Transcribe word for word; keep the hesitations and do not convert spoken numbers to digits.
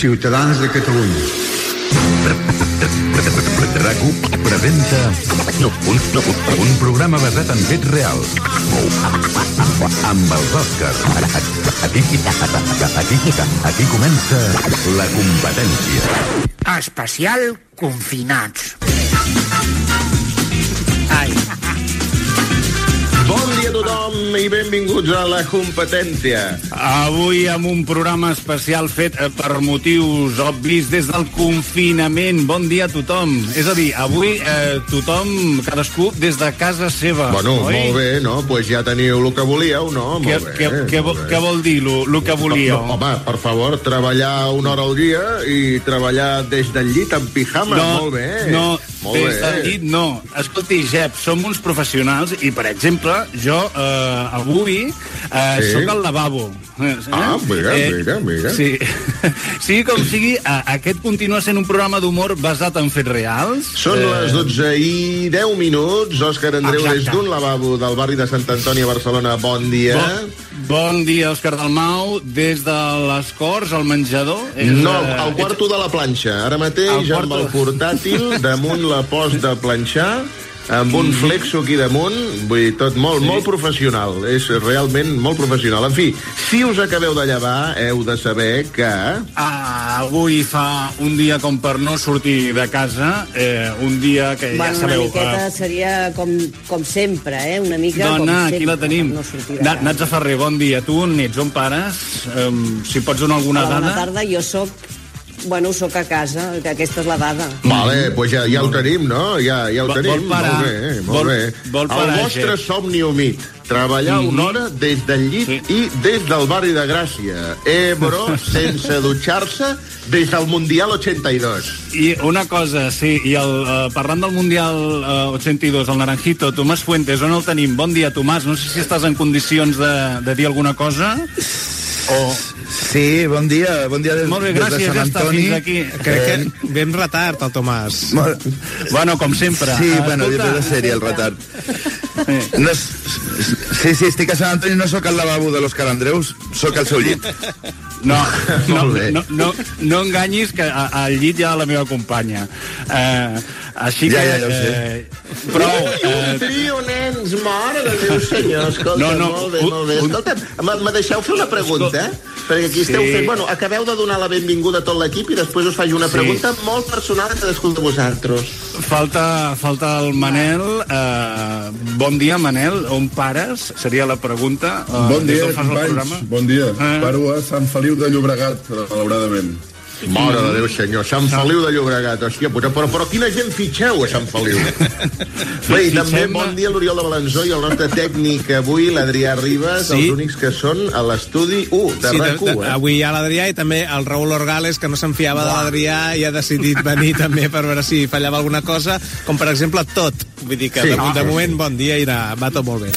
Ciutadans de Catalunya. RAC1 presenta un, un programa basat en fets reals amb els Oscars. Aquí, aquí, aquí comença La Competència. Especial Confinats. Ai. Bon dia a tothom i benvinguts a La Competència. Avui amb un programa especial fet per motius obvis des del confinament. Bon dia a tothom. És a dir, avui eh, tothom, cadascú, des de casa seva. Bueno, oi? Molt bé, no? Doncs pues ja teníeu el que volíeu, no? Què, Molt bé, què, què, molt bé. què vol dir el que volíeu? No, no, home, per favor, treballar una hora al dia i treballar des del llit en pijama. No, molt bé. no, molt des bé. del llit no. Escolti, Jep, som uns professionals i, per exemple, jo eh, avui eh, Sí? soc al lavabo. Eh, Ah, mira, mira, mira. Sí. Sí, com sigui, eh, aquest continua sent un programa d'humor basat en fets reals. Són Eh, les dotze i deu minuts. Òscar Andreu, Exacte. des d'un lavabo del barri de Sant Antoni a Barcelona. Bon dia. Bon, bon dia, Òscar Dalmau, des de les Corts, al menjador. És, No, eh, al quarto de la planxa. Ara mateix, Al amb quarto. el portàtil, damunt la post de planxar, amb un flexo aquí damunt, vull dir, tot molt, Sí. molt professional. És realment molt professional. En fi, si us acabeu de llevar, heu de saber que... Ah, avui fa un dia com per no sortir de casa, eh, un dia que Bueno, ja sabeu... una miqueta eh, seria com, com sempre, eh? Una mica com Dona, sempre. aquí la tenim. per No sortir de Na- casa. Natza Ferrer, bon dia. Tu on ets? On pares? Um, si pots donar alguna Hola, bona dada? tarda, jo sóc... Bueno, sóc a casa, que aquesta és la dada. Vale, doncs pues ja, ja ho tenim, no? Ja, ja ho Vol- tenim. vol parar. Molt bé, molt Vol- bé. vol parar, El vostre Jep. somni humit. Treballar Mhm. una hora des del llit Sí. i des del barri de Gràcia. Ebro, sense dutxar-se, des del Mundial ochenta-dos. I una cosa, sí, i el, uh, parlant del Mundial uh, ochenta-dos, el Naranjito, Tomàs Fuentes, on el tenim? Bon dia, Tomàs. No sé si estàs en condicions de, de dir alguna cosa o... Sí, bon dia, bon dia des, Molt bé, des gràcies, de Sant ja està, Antoni. fins aquí. Crec que ve amb retard, el Tomàs. Molt... Bueno, com sempre. Sí, Eh, bueno, escolta, ve de sèrie el retard. eh, No és... Sí, sí, estic a Sant Antoni, no sóc al lavabo de l'Òscar Andreus, sóc al seu llit. No, no, Molt bé. no, no, no enganyis que a- al llit hi ha la meva companya. Eh, així que... Ja, ja, ja ho sé. Eh, prou. Ui, un Eh, trio, nens, mare de Déu senyor, escolta, No, no, molt bé, un- molt bé. un- Escolta, me, me deixeu fer una pregunta, eh? Perquè aquí esteu Sí. fent... Bueno, acabeu de donar la benvinguda a tot l'equip i després us faig una Sí. pregunta molt personal a cadascun de vosaltres. falta, falta el Manel. Eh, bon dia, Manel. On pares? Seria la pregunta. Eh, Bon des dia, d'on fas el programa? companys. Bon dia. Eh. Paro a Sant Feliu de Llobregat, malauradament. Mare de Déu senyor, Sant Feliu de Llobregat, hòstia puta, però, però quina gent fitxeu a Sant Feliu? Bé, i també Fitxem- bon dia a l'Oriol de Balanzó i el nostre tècnic avui, l'Adrià Ribas, Sí. els únics que són a l'estudi u de Sí, de, RAC u, de, eh? avui hi ha l'Adrià i també el Raül Orgales, que no se'n fiava de l'Adrià i ha decidit venir també per veure si fallava alguna cosa, com per exemple tot. Vull dir que Sí. de, de moment bon dia i va, va tot molt bé.